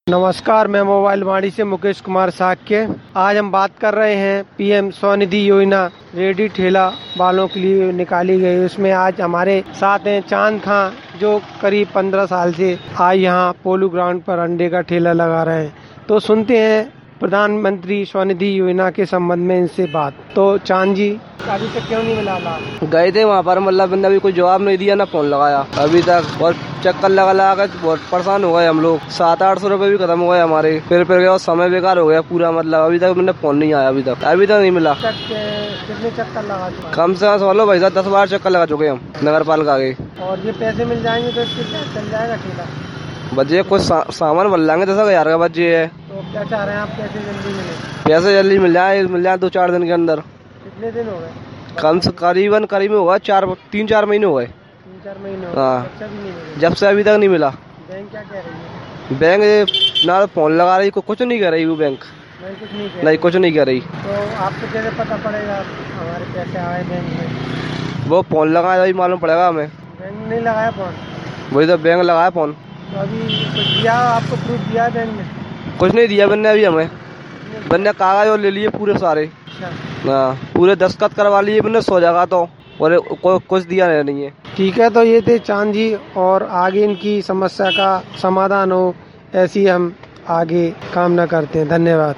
नमस्कार, मैं मोबाइल वाणी से मुकेश कुमार साक्य। आज हम बात कर रहे हैं पीएम स्वनिधि योजना रेडी ठेला वालों के लिए निकाली गई। उसमें आज हमारे साथ हैं चांद खां, जो करीब 15 साल से आज यहाँ पोलो ग्राउंड पर अंडे का ठेला लगा रहे हैं। तो सुनते हैं प्रधानमंत्री स्वनिधि योजना के संबंध में इनसे बात। तो चांद जी, अभी तक क्यों नहीं मिला लाभ? गए थे वहाँ पर, मतलब बंदा भी कोई जवाब नहीं दिया, ना फोन लगाया अभी तक। और चक्कर लगा कर बहुत परेशान हो गए हम लोग। 700-800 रुपए भी खत्म हो गए हमारे। फिर गया, समय बेकार हो गया पूरा। मतलब अभी तक मैंने फोन नहीं आया, अभी तक नहीं मिला। कितने चक्कर लगा चुके? कम से कम समझ भाई साहब 10-12 चक्कर लगा चुके हम नगर पालिका के। और ये पैसे मिल जाएंगे तो इसके साथ चल जाएगा ठेला? बच्चे कुछ सामान बन लाएंगे 10,000 का बच्चे है। तो क्या चाह रहे हैं आप, पैसे जल्दी मिले? पैसे जल्दी मिल जाए 2-4 दिन के अंदर। कितने दिन हो गए? कम से करीब होगा 3-4 महीने हो गए। 3-4 महीने हो हाँ, गए जब से अभी तक नहीं मिला। बैंक क्या कह रही है? बैंक ना तो फोन लगा रही, कुछ नहीं कर रही वो बैंक। नहीं, कुछ नहीं कर रही। तो आपको कैसे पता पड़ेगा हमारे पैसे आए बैंक में? वो फोन लगाया तभी मालूम पड़ेगा हमें। बैंक नहीं लगाया फोन? वही तो बैंक लगाया फोन। तो अभी कुछ दिया आपको, प्रूफ दिया है बैंक ने? कुछ नहीं दिया बन्ने अभी हमें। बन्ने कागज और ले लिए पूरे सारे। हाँ, पूरे दस्तखत करवा लिए बन्ने 100 जगह तो, और कुछ दिया नहीं है। ठीक है, तो ये थे चांद जी, और आगे इनकी समस्या का समाधान हो, ऐसी हम आगे कामना करते हैं। धन्यवाद।